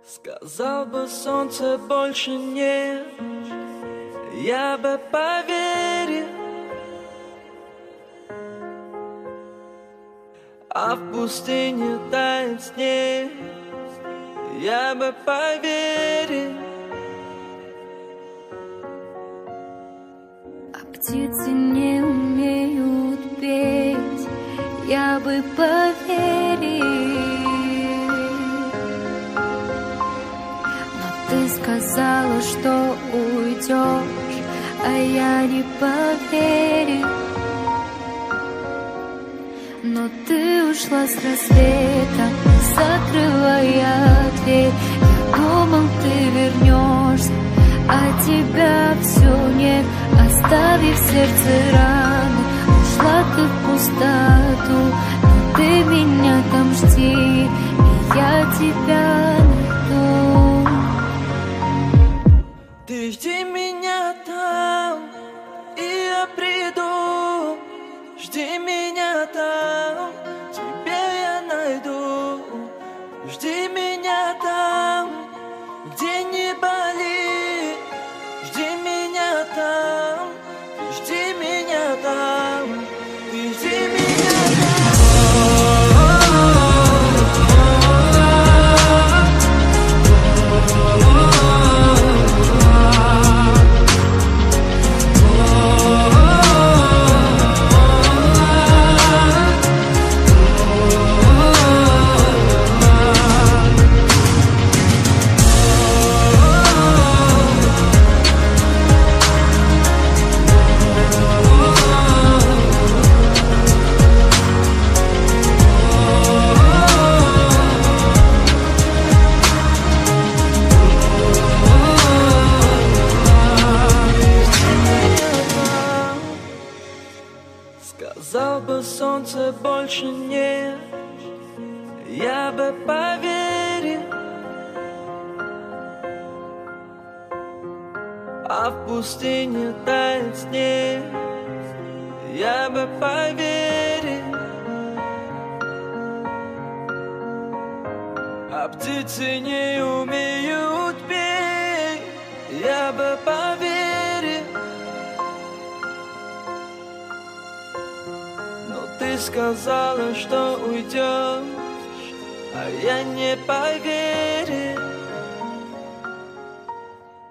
Сказал бы солнце больше нет, я бы поверил. А в пустыне тает снег, я бы поверил. А птицы не умеют петь, я бы поверил. Но ты сказала, что уйдешь, а я не поверил. Но ты ушла с рассветом, закрывая дверь. Я думал, ты вернешься, а тебя все нет. Оставив в сердце раны, ушла ты в пустоту. Но ты меня там жди, и я тебя найду. Ты жди меня там, и я приду. Жди меня там, тебя я найду. Жди меня там, где не болит. Жди меня там, жди меня там, ты жди меня там. Сказал бы солнце больше нет, я бы поверил. А в пустыне тает снег, я бы поверил. А птицы не умеют петь, я бы поверил. Ты сказала, что уйдешь, а я не поверил.